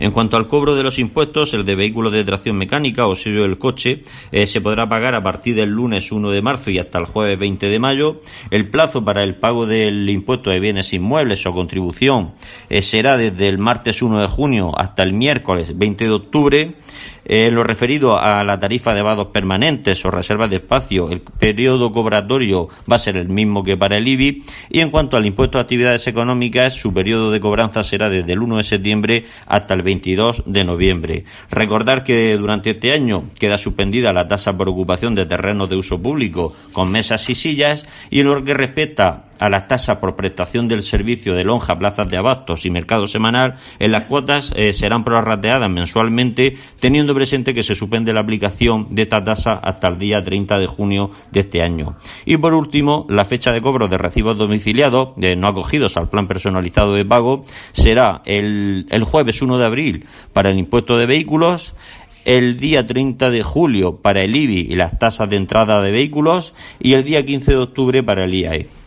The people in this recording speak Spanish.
En cuanto al cobro de los impuestos, el de vehículos de tracción mecánica o sello del coche se podrá pagar a partir del lunes 1 de marzo y hasta el jueves 20 de mayo. El plazo para el pago del impuesto de bienes inmuebles o contribución será desde el martes 1 de junio hasta el miércoles 20 de octubre. En lo referido a la tarifa de vados permanentes o reservas de espacio, el periodo cobratorio va a ser el mismo que para el IBI, y en cuanto al impuesto de actividades económicas, su periodo de cobranza será desde el 1 de septiembre hasta el 22 de noviembre. Recordar que durante este año queda suspendida la tasa por ocupación de terrenos de uso público con mesas y sillas, y en lo que respecta a las tasas por prestación del servicio de lonja, plazas de abastos y mercado semanal, en las cuotas serán prorrateadas mensualmente, teniendo presente que se suspende la aplicación de esta tasa hasta el día 30 de junio de este año. Y por último, la fecha de cobro de recibos domiciliados no acogidos al plan personalizado de pago será el jueves 1 de abril para el impuesto de vehículos, el día 30 de julio para el IBI y las tasas de entrada de vehículos y el día 15 de octubre para el IAE.